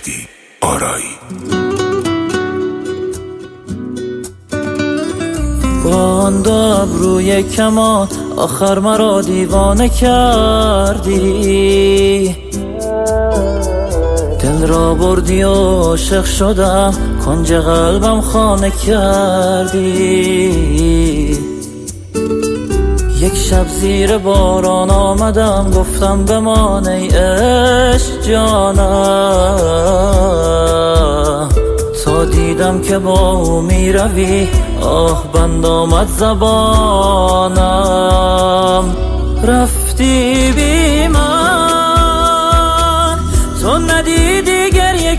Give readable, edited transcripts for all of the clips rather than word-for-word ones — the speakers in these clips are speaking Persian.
مهدی آرایی. با آن دو ابروی کمان آخر مرا دیوانه کردی، دل را بردی و عاشق شدم، کنج قلبم خانه کردی. یک شب زیر باران آمدم، گفتم بمان ای عشق جانم، تا دیدم که با او می روی آه بند آمد زبانم. رفتی بی من، تو ندیدی گریه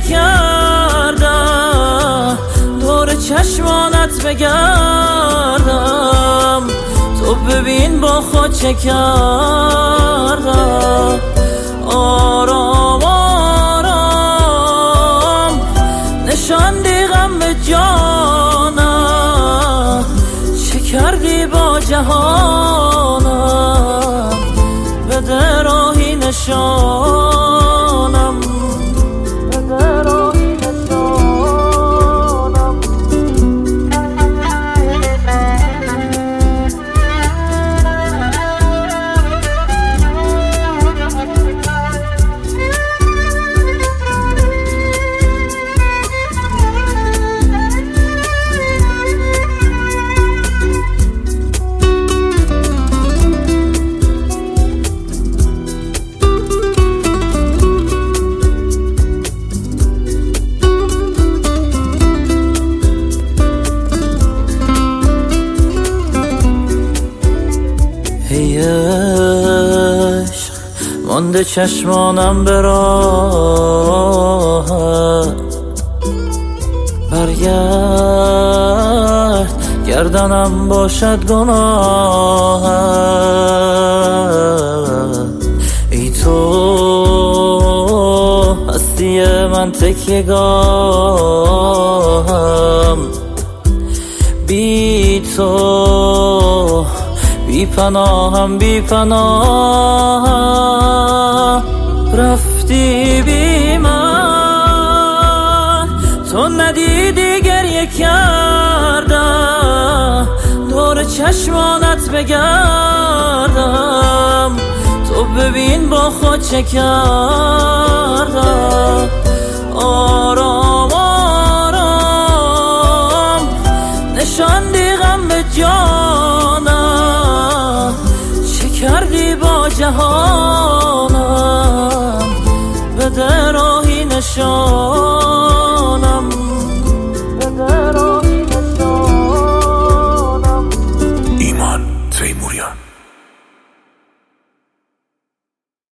کردم، دور چشمانت بگردم، تو ببین با خود چه کردم. آرام آرام نشاندی غم به جانم، چه کردی با جهانم، بده راهی نشانم، بده راهی نشانم. ای عشق مانده چشمانم به راهت، برگرد گردنم باشد گناهت. ای تو هستی من تکیه‌گاهم، بی تو بی پناهم بی پناه. رفتی بی من، تو ندیدی گریه کردم، دور چشمانت بگردم، تو ببین با خود چه کردم.